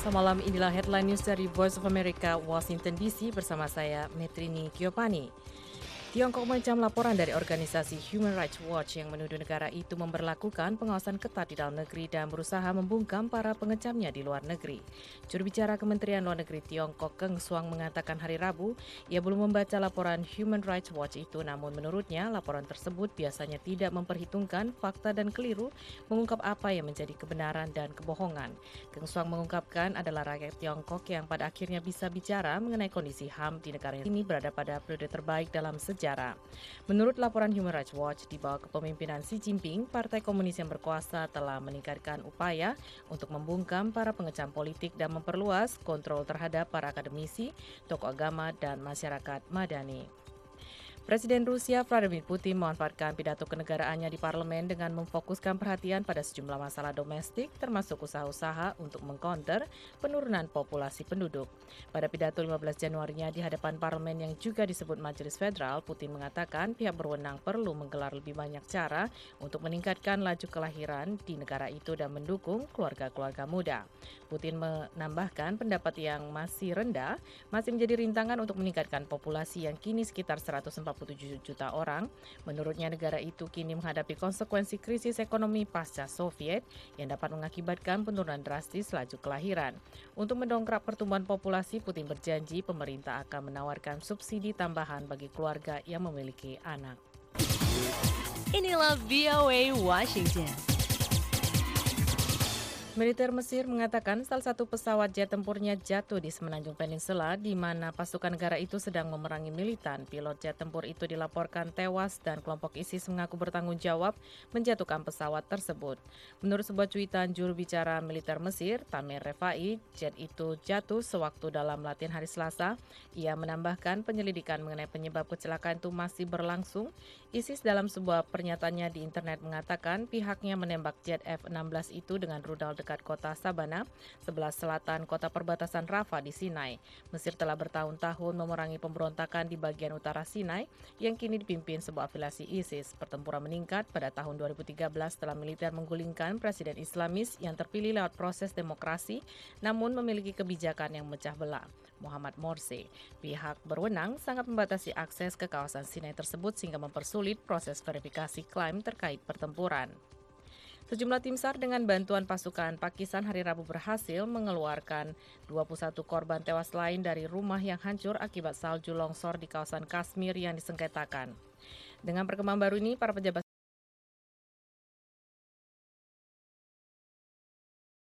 Semalam inilah headline news dari Voice of America, Washington DC bersama saya, Metrini Kiopani. Tiongkok mengecam laporan dari organisasi Human Rights Watch yang menuduh negara itu memberlakukan pengawasan ketat di dalam negeri dan berusaha membungkam para pengecamnya di luar negeri. Juru bicara Kementerian Luar Negeri Tiongkok Geng Shuang mengatakan hari Rabu, ia belum membaca laporan Human Rights Watch itu, namun menurutnya laporan tersebut biasanya tidak memperhitungkan fakta dan keliru mengungkap apa yang menjadi kebenaran dan kebohongan. Geng Shuang mengungkapkan adalah rakyat Tiongkok yang pada akhirnya bisa bicara mengenai kondisi HAM di negara ini berada pada periode terbaik dalam sejarah. Menurut laporan Human Rights Watch, di bawah kepemimpinan Xi Jinping, Partai Komunis yang berkuasa telah meningkatkan upaya untuk membungkam para pengecam politik dan memperluas kontrol terhadap para akademisi, tokoh agama, dan masyarakat madani. Presiden Rusia Vladimir Putin memanfaatkan pidato kenegaraannya di parlemen dengan memfokuskan perhatian pada sejumlah masalah domestik, termasuk usaha-usaha untuk mengcounter penurunan populasi penduduk. Pada pidato 15 Januarinya di hadapan parlemen yang juga disebut Majelis Federal, Putin mengatakan pihak berwenang perlu menggelar lebih banyak cara untuk meningkatkan laju kelahiran di negara itu dan mendukung keluarga-keluarga muda. Putin menambahkan pendapat yang masih rendah masih menjadi rintangan untuk meningkatkan populasi yang kini sekitar 147 juta orang. Menurutnya negara itu kini menghadapi konsekuensi krisis ekonomi pasca Soviet yang dapat mengakibatkan penurunan drastis laju kelahiran. Untuk mendongkrak pertumbuhan populasi, Putin berjanji pemerintah akan menawarkan subsidi tambahan bagi keluarga yang memiliki anak. Inilah VOA Washington. Militer Mesir mengatakan salah satu pesawat jet tempurnya jatuh di Semenanjung Peninsula di mana pasukan negara itu sedang memerangi militan. Pilot jet tempur itu dilaporkan tewas dan kelompok ISIS mengaku bertanggung jawab menjatuhkan pesawat tersebut. Menurut sebuah cuitan juru bicara militer Mesir, Tamer Refai, jet itu jatuh sewaktu dalam latihan hari Selasa. Ia menambahkan penyelidikan mengenai penyebab kecelakaan itu masih berlangsung. ISIS dalam sebuah pernyataannya di internet mengatakan pihaknya menembak jet F-16 itu dengan rudal dekat kota Sabana, sebelah selatan kota perbatasan Rafah di Sinai. Mesir telah bertahun-tahun memerangi pemberontakan di bagian utara Sinai yang kini dipimpin sebuah afiliasi ISIS. Pertempuran meningkat pada tahun 2013 setelah militer menggulingkan presiden Islamis yang terpilih lewat proses demokrasi namun memiliki kebijakan yang memecah belah, Muhammad Morsi. Pihak berwenang sangat membatasi akses ke kawasan Sinai tersebut sehingga mempersulit proses verifikasi klaim terkait pertempuran. Sejumlah tim SAR dengan bantuan pasukan Pakistan hari Rabu berhasil mengeluarkan 21 korban tewas lain dari rumah yang hancur akibat salju longsor di kawasan Kashmir yang disengketakan. Dengan perkembangan baru ini, para pejabat